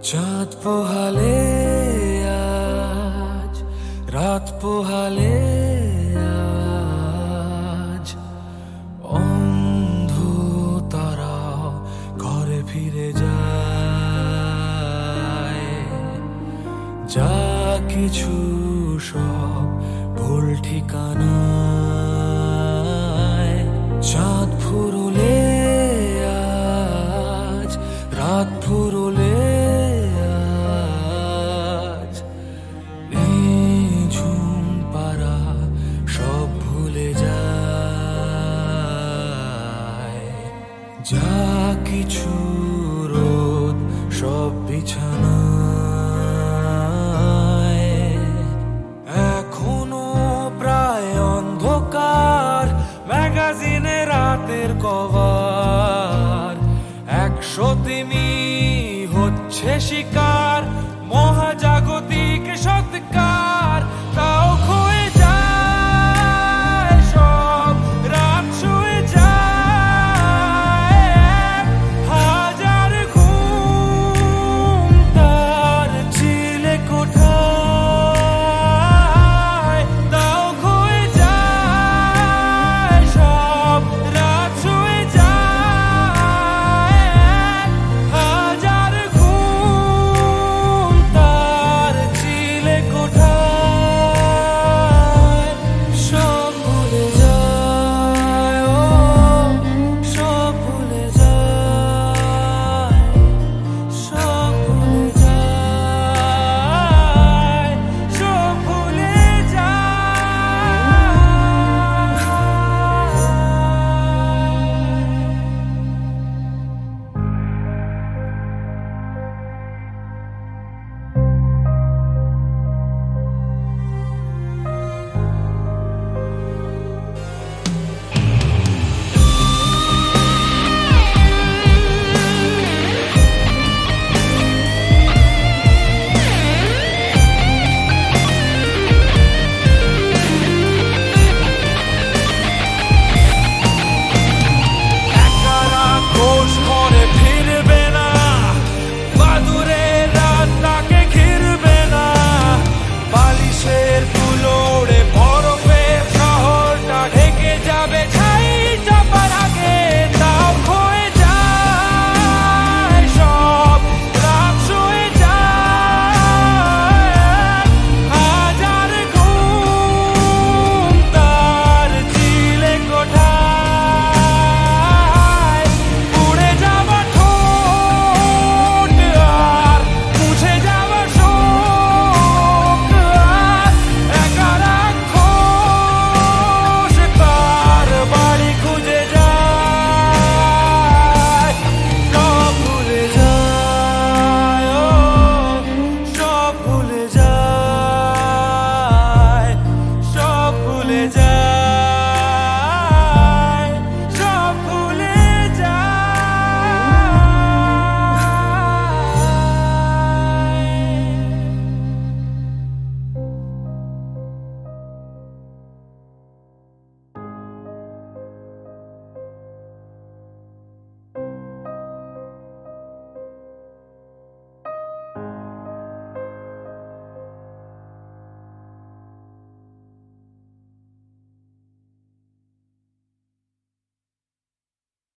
চাঁদ পোহালে আজ, রাত পোহালে আজ, অন্ধ তারা ঘরে ফিরে যায়। যা কিছু সব ভুল ঠিকানায়। চাঁদ ফুরলে আজ, রাত ফুরলে আজ, নিঝুম পারা সব ভুলে যায়। যা কিছু রোদ সব বিছানায়। এখনো প্রায় অন্ধকার, ম্যাগাজিনে রাতের কভার। 103 হচ্ছে শিকার মহা